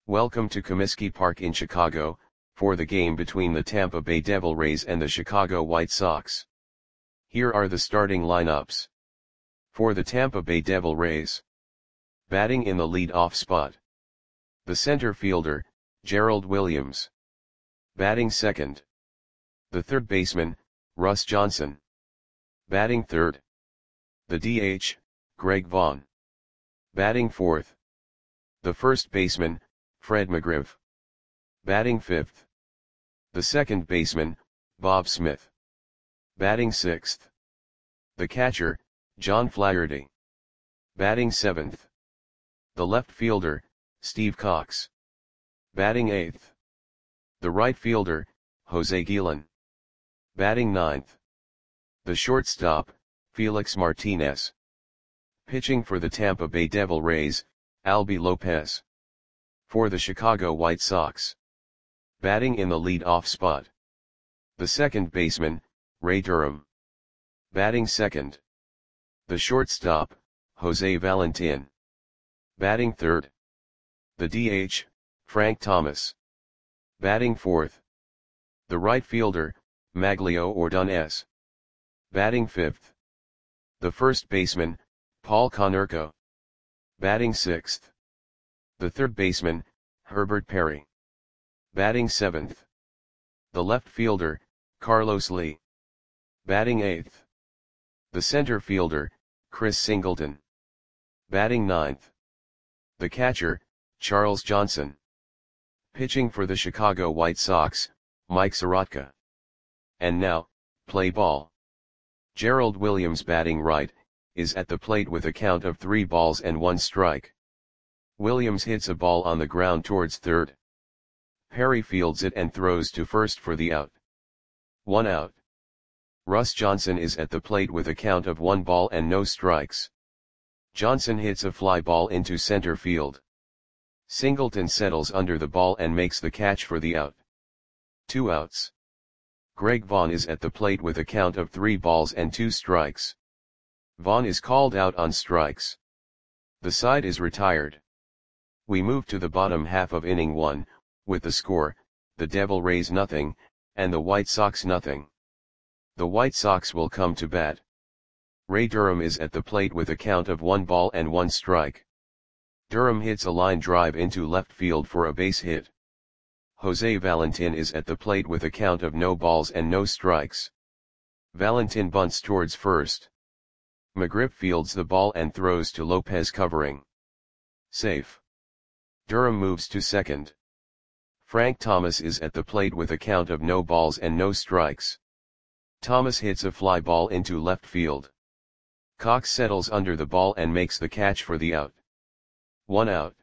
Welcome to Comiskey Park in Chicago, for the game between the Tampa Bay Devil Rays and the Chicago White Sox. Here are the starting lineups. For the Tampa Bay Devil Rays. Batting in the lead-off spot. The center fielder, Gerald Williams. Batting second. The third baseman, Russ Johnson. Batting third. The DH, Greg Vaughn. Batting fourth. The first baseman, Fred McGriff. Batting fifth. The second baseman, Bob Smith. Batting sixth. The catcher, John Flaherty. Batting seventh. The left fielder, Steve Cox. Batting eighth. The right fielder, Jose Guillen. Batting ninth. The shortstop, Felix Martinez. Pitching for the Tampa Bay Devil Rays, Albie Lopez. For the Chicago White Sox. Batting in the lead-off spot. The second baseman, Ray Durham. Batting second. The shortstop, Jose Valentin. Batting third. The DH, Frank Thomas. Batting fourth. The right fielder, Maglio Ordonez. Batting fifth. The first baseman, Paul Konerko. Batting sixth. The third baseman, Herbert Perry. Batting seventh. The left fielder, Carlos Lee. Batting eighth. The center fielder, Chris Singleton. Batting ninth. The catcher, Charles Johnson. Pitching for the Chicago White Sox, Mike Soroka. And now, play ball. Gerald Williams batting right, is at the plate with a count of 3 balls and 1 strike. Williams hits a ball on the ground towards third. Perry fields it and throws to first for the out. 1 out. Russ Johnson is at the plate with a count of 1 ball and no strikes. Johnson hits a fly ball into center field. Singleton settles under the ball and makes the catch for the out. 2 outs. Greg Vaughn is at the plate with a count of 3 balls and 2 strikes. Vaughn is called out on strikes. The side is retired. We move to the bottom half of inning 1, with the score, the Devil Rays 0, and the White Sox 0. The White Sox will come to bat. Ray Durham is at the plate with a count of 1 ball and 1 strike. Durham hits a line drive into left field for a base hit. Jose Valentin is at the plate with a count of no balls and no strikes. Valentin bunts towards first. McGriff fields the ball and throws to Lopez covering. Safe. Durham moves to second. Frank Thomas is at the plate with a count of no balls and no strikes. Thomas hits a fly ball into left field. Cox settles under the ball and makes the catch for the out. 1 out.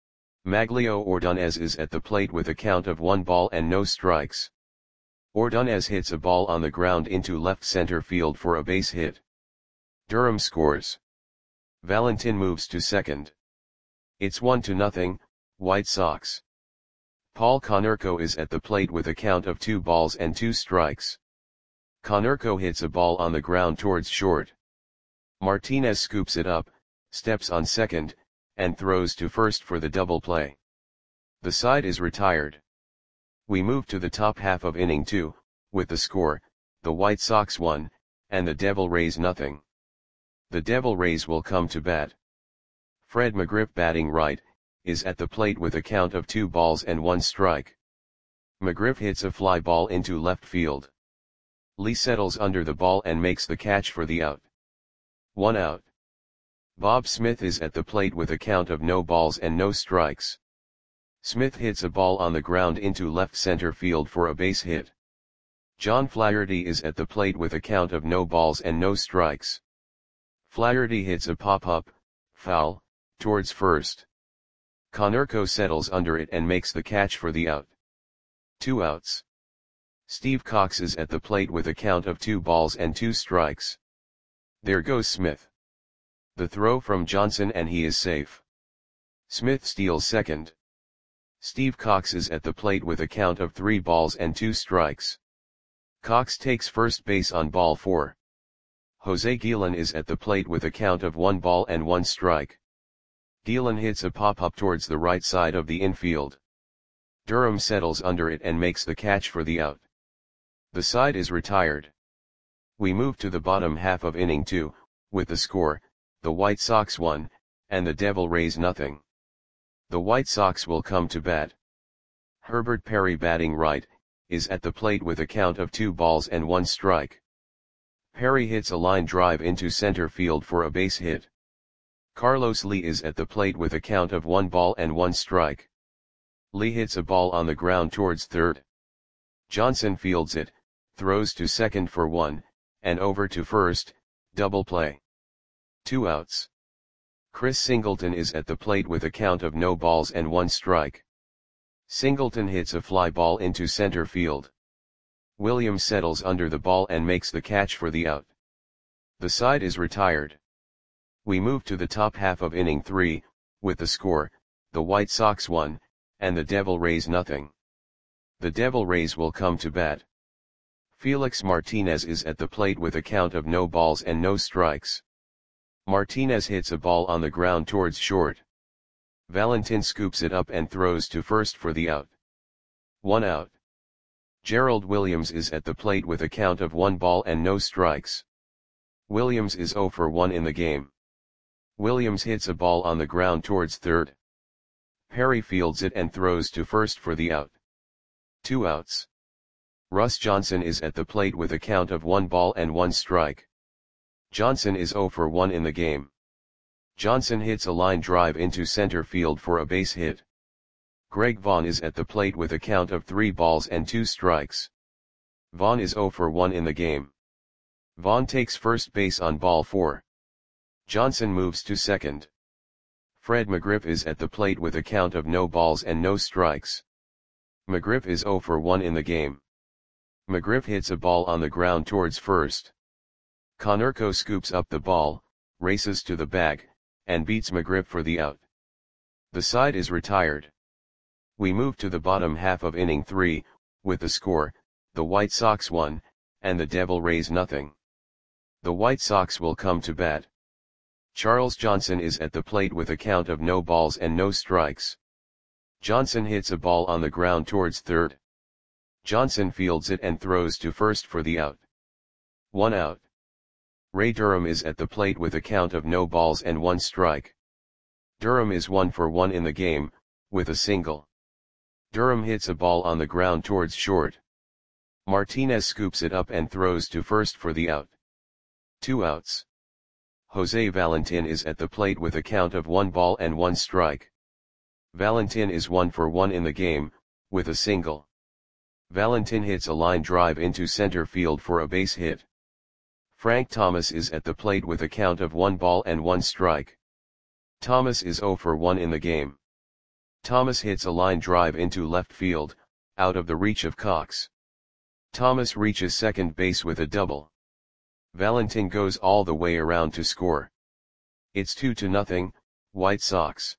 Maglio Ordonez is at the plate with a count of 1 ball and no strikes. Ordonez hits a ball on the ground into left center field for a base hit. Durham scores. Valentin moves to second. It's 1-0, White Sox. Paul Konerko is at the plate with a count of 2 balls and 2 strikes. Konerko hits a ball on the ground towards short. Martinez scoops it up, steps on second, and throws to first for the double play. The side is retired. We move to the top half of inning 2, with the score, the White Sox 1, and the Devil Rays 0. The Devil Rays will come to bat. Fred McGriff batting right, is at the plate with a count of 2 balls and 1 strike. McGriff hits a fly ball into left field. Lee settles under the ball and makes the catch for the out. 1 out. Bob Smith is at the plate with a count of no balls and no strikes. Smith hits a ball on the ground into left center field for a base hit. John Flaherty is at the plate with a count of no balls and no strikes. Flaherty hits a pop-up, foul, towards first. Konerko settles under it and makes the catch for the out. 2 outs. Steve Cox is at the plate with a count of 2 balls and 2 strikes. There goes Smith. The throw from Johnson and he is safe. Smith steals second. Steve Cox is at the plate with a count of 3 balls and 2 strikes. Cox takes first base on ball 4. Jose Guillen is at the plate with a count of 1 ball and 1 strike. Dillon hits a pop-up towards the right side of the infield. Durham settles under it and makes the catch for the out. The side is retired. We move to the bottom half of inning 2, with the score, the White Sox 1, and the Devil Rays nothing. The White Sox will come to bat. Herbert Perry, batting right, is at the plate with a count of 2 balls and 1 strike. Perry hits a line drive into center field for a base hit. Carlos Lee is at the plate with a count of 1 ball and 1 strike. Lee hits a ball on the ground towards third. Johnson fields it, throws to second for 1, and over to first, double play. 2 outs. Chris Singleton is at the plate with a count of no balls and 1 strike. Singleton hits a fly ball into center field. Williams settles under the ball and makes the catch for the out. The side is retired. We move to the top half of inning 3, with the score, the White Sox 1, and the Devil Rays nothing. The Devil Rays will come to bat. Felix Martinez is at the plate with a count of no balls and no strikes. Martinez hits a ball on the ground towards short. Valentin scoops it up and throws to first for the out. 1 out. Gerald Williams is at the plate with a count of 1 ball and no strikes. Williams is 0 for 1 in the game. Williams hits a ball on the ground towards third. Perry fields it and throws to first for the out. 2 outs. Russ Johnson is at the plate with a count of 1 ball and 1 strike. Johnson is 0 for 1 in the game. Johnson hits a line drive into center field for a base hit. Greg Vaughn is at the plate with a count of 3 balls and 2 strikes. Vaughn is 0 for 1 in the game. Vaughn takes first base on ball 4. Johnson moves to second. Fred McGriff is at the plate with a count of no balls and no strikes. McGriff is 0 for 1 in the game. McGriff hits a ball on the ground towards first. Konerko scoops up the ball, races to the bag, and beats McGriff for the out. The side is retired. We move to the bottom half of inning 3, with the score, the White Sox 1, and the Devil Rays nothing. The White Sox will come to bat. Charles Johnson is at the plate with a count of no balls and no strikes. Johnson hits a ball on the ground towards third. Johnson fields it and throws to first for the out. 1 out. Ray Durham is at the plate with a count of no balls and 1 strike. Durham is 1 for 1 in the game, with a single. Durham hits a ball on the ground towards short. Martinez scoops it up and throws to first for the out. 2 outs. Jose Valentin is at the plate with a count of 1 ball and 1 strike. Valentin is 1 for 1 in the game, with a single. Valentin hits a line drive into center field for a base hit. Frank Thomas is at the plate with a count of 1 ball and 1 strike. Thomas is 0 for 1 in the game. Thomas hits a line drive into left field, out of the reach of Cox. Thomas reaches second base with a double. Valentin goes all the way around to score. It's 2-0, White Sox.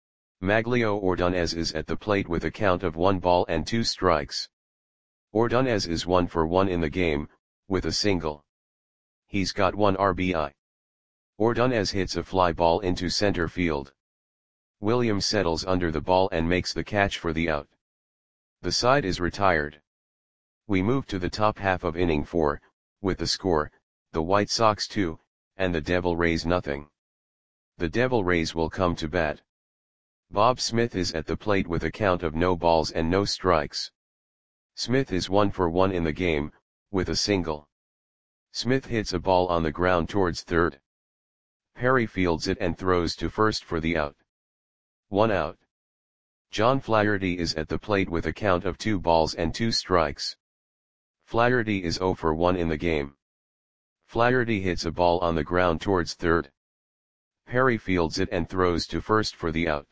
Maglio Ordonez is at the plate with a count of 1 ball and 2 strikes. Ordonez is 1 for 1 in the game, with a single. He's got 1 RBI. Ordonez hits a fly ball into center field. Williams settles under the ball and makes the catch for the out. The side is retired. We move to the top half of inning 4, with the score, the White Sox 2, and the Devil Rays nothing. The Devil Rays will come to bat. Bob Smith is at the plate with a count of no balls and no strikes. Smith is 1 for 1 in the game, with a single. Smith hits a ball on the ground towards third. Perry fields it and throws to first for the out. 1 out. John Flaherty is at the plate with a count of 2 balls and 2 strikes. Flaherty is 0 for 1 in the game. Flaherty hits a ball on the ground towards third. Perry fields it and throws to first for the out.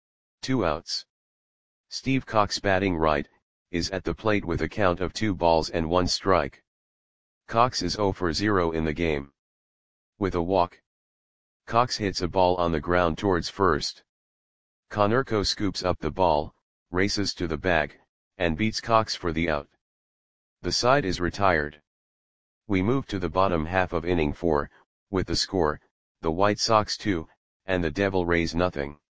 2 outs. Steve Cox, batting right, is at the plate with a count of 2 balls and 1 strike. Cox is 0 for 0 in the game. With a walk. Cox hits a ball on the ground towards first. Konerko scoops up the ball, races to the bag, and beats Cox for the out. The side is retired. We move to the bottom half of inning 4, with the score, the White Sox 2, and the Devil Rays nothing.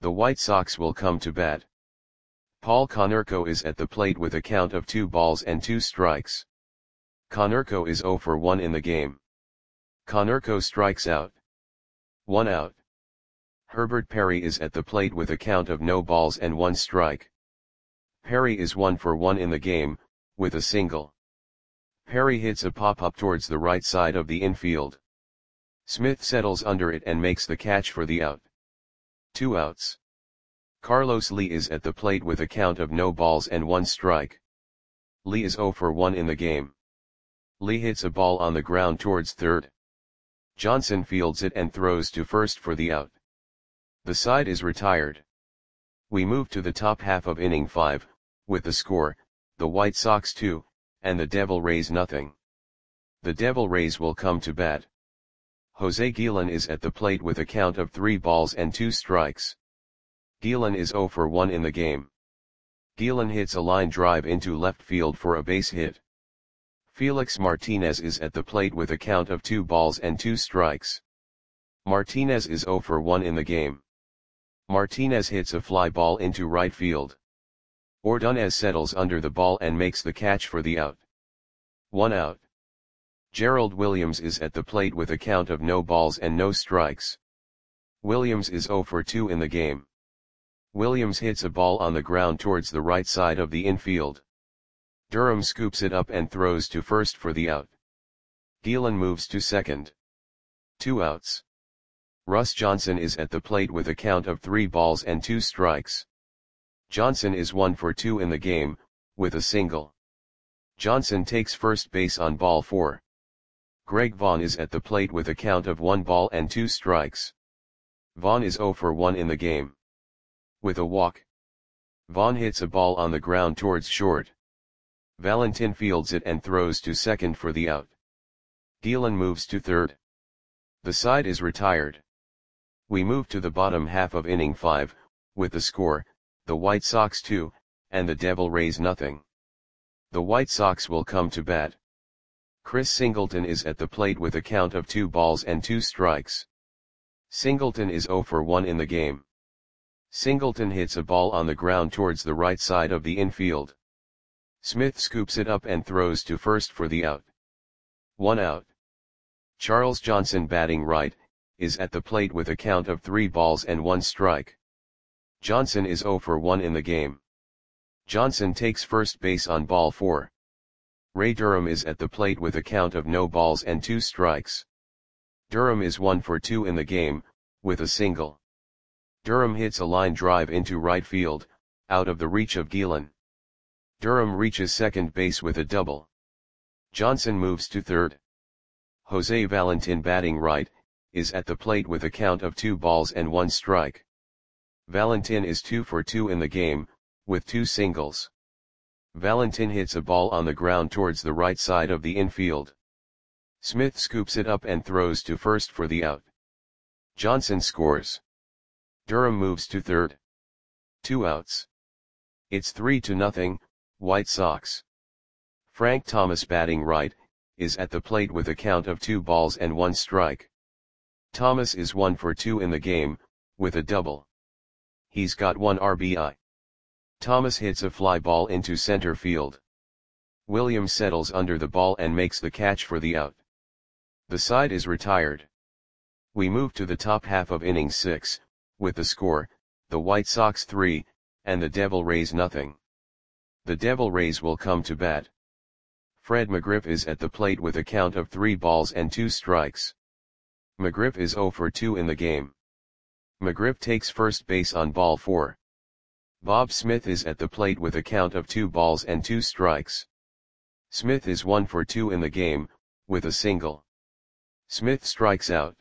The White Sox will come to bat. Paul Konerko is at the plate with a count of 2 balls and 2 strikes. Konerko is 0 for 1 in the game. Konerko strikes out. 1 out. Herbert Perry is at the plate with a count of no balls and 1 strike. Perry is 1 for 1 in the game, with a single. Perry hits a pop-up towards the right side of the infield. Smith settles under it and makes the catch for the out. 2 outs. Carlos Lee is at the plate with a count of no balls and 1 strike. Lee is 0 for 1 in the game. Lee hits a ball on the ground towards third. Johnson fields it and throws to first for the out. The side is retired. We move to the top half of inning 5, with the score, the White Sox 2, and the Devil Rays nothing. The Devil Rays will come to bat. Jose Guillen is at the plate with a count of 3 balls and 2 strikes. Guillen is 0 for 1 in the game. Guillen hits a line drive into left field for a base hit. Felix Martinez is at the plate with a count of 2 balls and 2 strikes. Martinez is 0 for 1 in the game. Martinez hits a fly ball into right field. Ordonez settles under the ball and makes the catch for the out. 1 out. Gerald Williams is at the plate with a count of no balls and no strikes. Williams is 0 for 2 in the game. Williams hits a ball on the ground towards the right side of the infield. Durham scoops it up and throws to first for the out. Guillen moves to second. 2 outs. Russ Johnson is at the plate with a count of 3 balls and 2 strikes. Johnson is 1 for 2 in the game, with a single. Johnson takes first base on ball 4. Greg Vaughn is at the plate with a count of 1 ball and 2 strikes. Vaughn is 0 for 1 in the game. With a walk. Vaughn hits a ball on the ground towards short. Valentin fields it and throws to second for the out. Guillen moves to third. The side is retired. We move to the bottom half of inning 5, with the score, the White Sox 2, and the Devil Rays nothing. The White Sox will come to bat. Chris Singleton is at the plate with a count of 2 balls and 2 strikes. Singleton is 0 for 1 in the game. Singleton hits a ball on the ground towards the right side of the infield. Smith scoops it up and throws to first for the out. 1 out. Charles Johnson, batting right, is at the plate with a count of 3 balls and 1 strike. Johnson is 0 for 1 in the game. Johnson takes first base on ball 4. Ray Durham is at the plate with a count of no balls and 2 strikes. Durham is 1 for 2 in the game, with a single. Durham hits a line drive into right field, out of the reach of Guillen. Durham reaches second base with a double. Johnson moves to third. Jose Valentin, batting right, is at the plate with a count of 2 balls and 1 strike. Valentin is 2 for 2 in the game, with 2 singles. Valentin hits a ball on the ground towards the right side of the infield. Smith scoops it up and throws to first for the out. Johnson scores. Durham moves to third. 2 outs. It's 3-0, White Sox. Frank Thomas, batting right, is at the plate with a count of 2 balls and 1 strike. Thomas is 1 for 2 in the game, with a double. He's got 1 RBI. Thomas hits a fly ball into center field. Williams settles under the ball and makes the catch for the out. The side is retired. We move to the top half of inning 6, with the score, the White Sox 3, and the Devil Rays nothing. The Devil Rays will come to bat. Fred McGriff is at the plate with a count of 3 balls and 2 strikes. McGriff is 0 for 2 in the game. McGriff takes first base on ball 4. Bob Smith is at the plate with a count of 2 balls and 2 strikes. Smith is 1 for 2 in the game, with a single. Smith strikes out.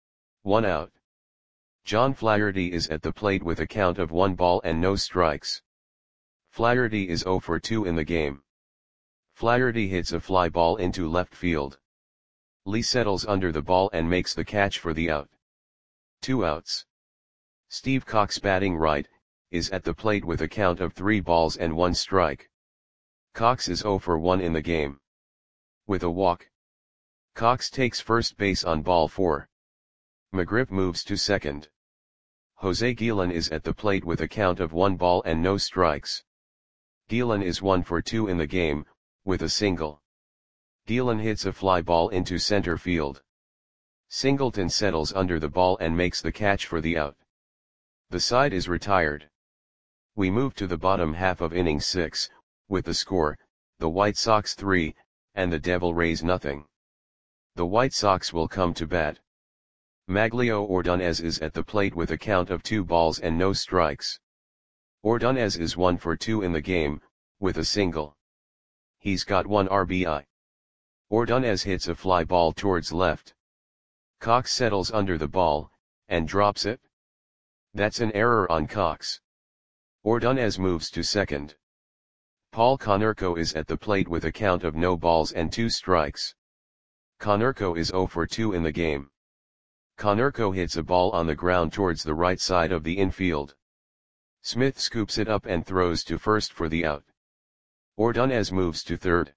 1 out. John Flaherty is at the plate with a count of 1 ball and no strikes. Flaherty is 0 for 2 in the game. Flaherty hits a fly ball into left field. Lee settles under the ball and makes the catch for the out. 2 outs. Steve Cox, batting right, is at the plate with a count of 3 balls and 1 strike. Cox is 0 for 1 in the game. With a walk. Cox takes first base on ball 4. McGriff moves to second. Jose Guillen is at the plate with a count of 1 ball and no strikes. Guillen is 1 for 2 in the game, with a single. Guillen hits a fly ball into center field. Singleton settles under the ball and makes the catch for the out. The side is retired. We move to the bottom half of inning 6, with the score, the White Sox 3, and the Devil Rays nothing. The White Sox will come to bat. Maglio Ordonez is at the plate with a count of 2 balls and no strikes. Ordonez is 1 for 2 in the game, with a single. He's got 1 RBI. Ordonez hits a fly ball towards left. Cox settles under the ball, and drops it. That's an error on Cox. Ordonez moves to second. Paul Konerko is at the plate with a count of no balls and 2 strikes. Konerko is 0 for 2 in the game. Konerko hits a ball on the ground towards the right side of the infield. Smith scoops it up and throws to first for the out. Ordonez moves to third.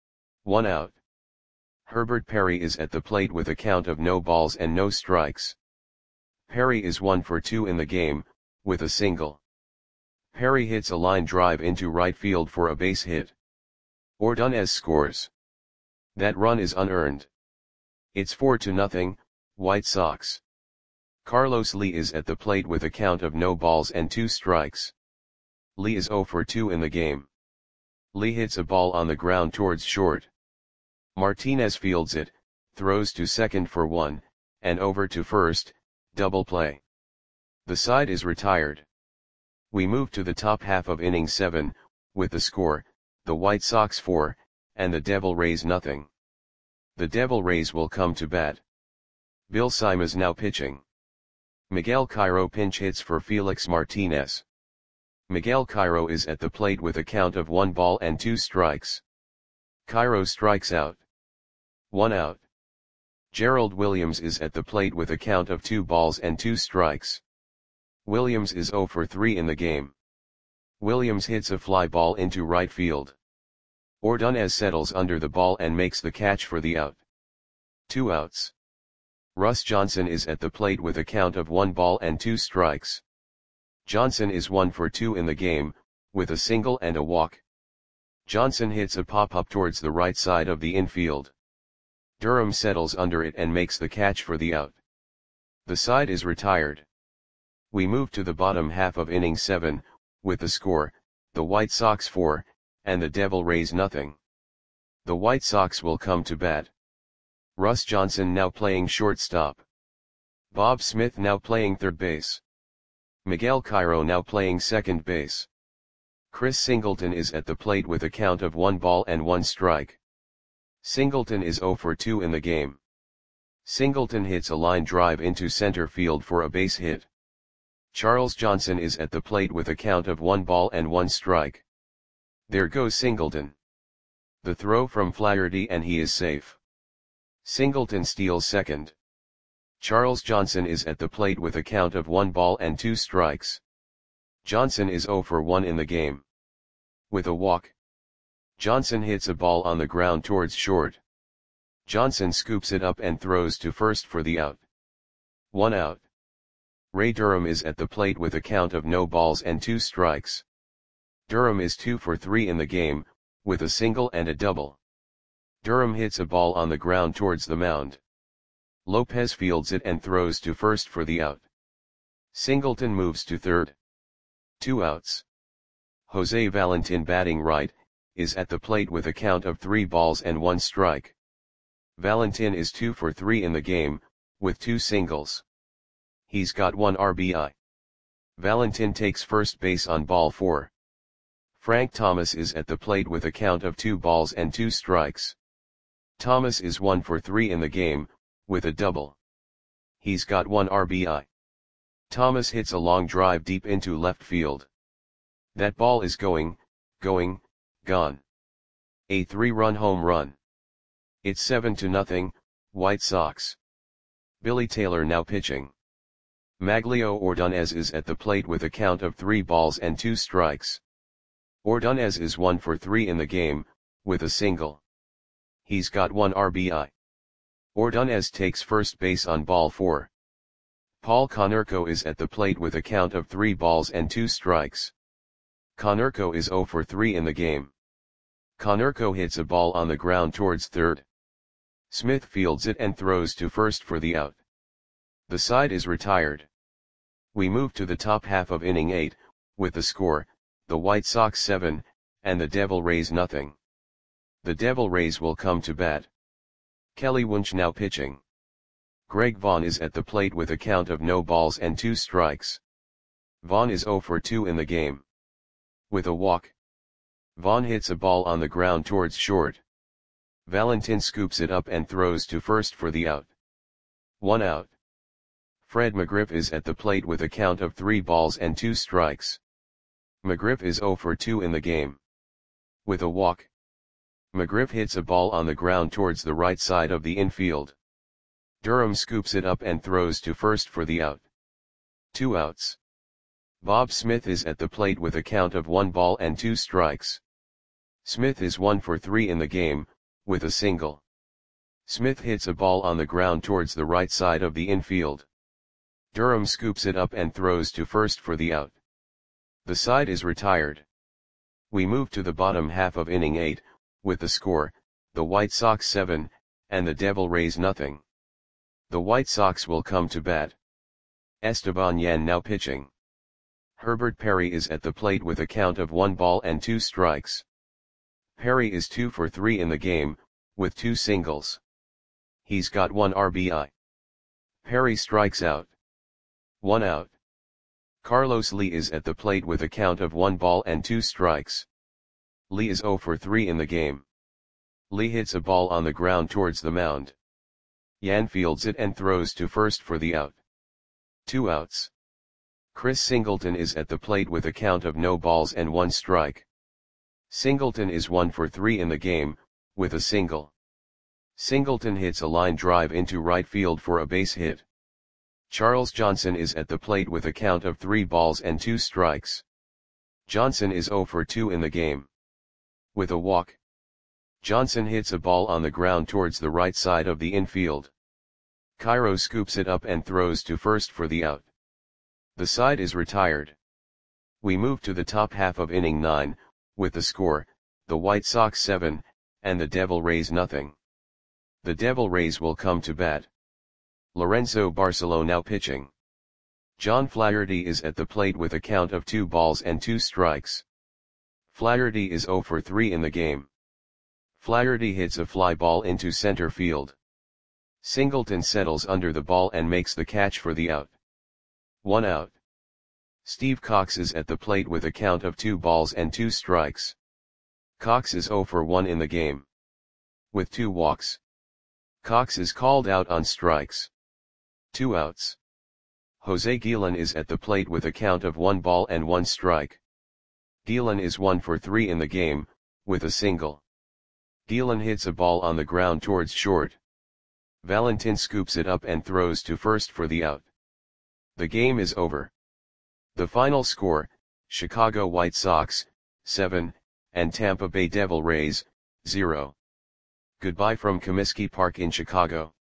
1 out. Herbert Perry is at the plate with a count of no balls and no strikes. Perry is 1 for 2 in the game, with a single. Perry hits a line drive into right field for a base hit. Ordonez scores. That run is unearned. It's 4-0, White Sox. Carlos Lee is at the plate with a count of no balls and 2 strikes. Lee is 0 for 2 in the game. Lee hits a ball on the ground towards short. Martinez fields it, throws to second for 1, and over to first, double play. The side is retired. We move to the top half of inning 7, with the score, the White Sox 4, and the Devil Rays nothing. The Devil Rays will come to bat. Bill Simas now pitching. Miguel Cairo pinch hits for Felix Martinez. Miguel Cairo is at the plate with a count of 1 ball and 2 strikes. Cairo strikes out. 1 out. Gerald Williams is at the plate with a count of 2 balls and 2 strikes. Williams is 0 for 3 in the game. Williams hits a fly ball into right field. Ordonez settles under the ball and makes the catch for the out. 2 outs. Russ Johnson is at the plate with a count of 1 ball and 2 strikes. Johnson is 1 for 2 in the game, with a single and a walk. Johnson hits a pop-up towards the right side of the infield. Durham settles under it and makes the catch for the out. The side is retired. We move to the bottom half of inning 7, with the score, the White Sox 4, and the Devil Rays nothing. The White Sox will come to bat. Russ Johnson now playing shortstop. Bob Smith now playing third base. Miguel Cairo now playing second base. Chris Singleton is at the plate with a count of 1 ball and 1 strike. Singleton is 0 for 2 in the game. Singleton hits a line drive into center field for a base hit. Charles Johnson is at the plate with a count of 1 ball and 1 strike. There goes Singleton. The throw from Flaherty and he is safe. Singleton steals second. Charles Johnson is at the plate with a count of 1 ball and 2 strikes. Johnson is 0 for 1 in the game. With a walk. Johnson hits a ball on the ground towards short. Johnson scoops it up and throws to first for the out. 1 out. Ray Durham is at the plate with a count of no balls and 2 strikes. Durham is 2 for 3 in the game, with a single and a double. Durham hits a ball on the ground towards the mound. Lopez fields it and throws to first for the out. Singleton moves to third. 2 outs. Jose Valentin batting right, is at the plate with a count of 3 balls and 1 strike. Valentin is 2 for 3 in the game, with 2 singles. He's got 1 RBI. Valentin takes first base on ball 4. Frank Thomas is at the plate with a count of 2 balls and 2 strikes. Thomas is 1 for 3 in the game, with a double. He's got 1 RBI. Thomas hits a long drive deep into left field. That ball is gone. A 3-run home run. It's 7-0, White Sox. Billy Taylor now pitching. Maglio Ordonez is at the plate with a count of 3 balls and 2 strikes. Ordonez is 1 for 3 in the game, with a single. He's got 1 RBI. Ordonez takes first base on ball 4. Paul Konerko is at the plate with a count of 3 balls and 2 strikes. Konerko is 0 for 3 in the game. Konerko hits a ball on the ground towards third. Smith fields it and throws to first for the out. The side is retired. We move to the top half of inning 8, with the score, the White Sox 7, and the Devil Rays nothing. The Devil Rays will come to bat. Kelly Wunsch now pitching. Greg Vaughn is at the plate with a count of no balls and 2 strikes. Vaughn is 0 for 2 in the game. With a walk. Vaughn hits a ball on the ground towards short. Valentin scoops it up and throws to first for the out. 1 out. Fred McGriff is at the plate with a count of 3 balls and 2 strikes. McGriff is 0 for 2 in the game. With a walk. McGriff hits a ball on the ground towards the right side of the infield. Durham scoops it up and throws to first for the out. 2 outs. Bob Smith is at the plate with a count of 1 ball and 2 strikes. Smith is 1 for 3 in the game, with a single. Smith hits a ball on the ground towards the right side of the infield. Durham scoops it up and throws to first for the out. The side is retired. We move to the bottom half of inning 8, with the score, the White Sox 7, and the Devil Rays nothing. The White Sox will come to bat. Esteban Yan now pitching. Herbert Perry is at the plate with a count of 1 ball and 2 strikes. Perry is 2 for 3 in the game, with 2 singles. He's got 1 RBI. Perry strikes out. 1 out. Carlos Lee is at the plate with a count of 1 ball and 2 strikes. Lee is 0 for 3 in the game. Lee hits a ball on the ground towards the mound. Yan fields it and throws to first for the out. 2 outs. Chris Singleton is at the plate with a count of no balls and 1 strike. Singleton is 1 for 3 in the game, with a single. Singleton hits a line drive into right field for a base hit. Charles Johnson is at the plate with a count of 3 balls and 2 strikes. Johnson is 0 for 2 in the game. With a walk. Johnson hits a ball on the ground towards the right side of the infield. Cairo scoops it up and throws to first for the out. The side is retired. We move to the top half of inning 9, with the score, the White Sox 7, and the Devil Rays nothing. The Devil Rays will come to bat. Lorenzo Barcelo now pitching. John Flaherty is at the plate with a count of 2 balls and 2 strikes. Flaherty is 0 for 3 in the game. Flaherty hits a fly ball into center field. Singleton settles under the ball and makes the catch for the out. 1 out. Steve Cox is at the plate with a count of 2 balls and 2 strikes. Cox is 0 for 1 in the game. With 2 walks. Cox is called out on strikes. 2 outs. Jose Guillen is at the plate with a count of 1 ball and 1 strike. Guillen is 1 for 3 in the game, with a single. Guillen hits a ball on the ground towards short. Valentin scoops it up and throws to first for the out. The game is over. The final score, Chicago White Sox, 7, and Tampa Bay Devil Rays, 0. Goodbye from Comiskey Park in Chicago.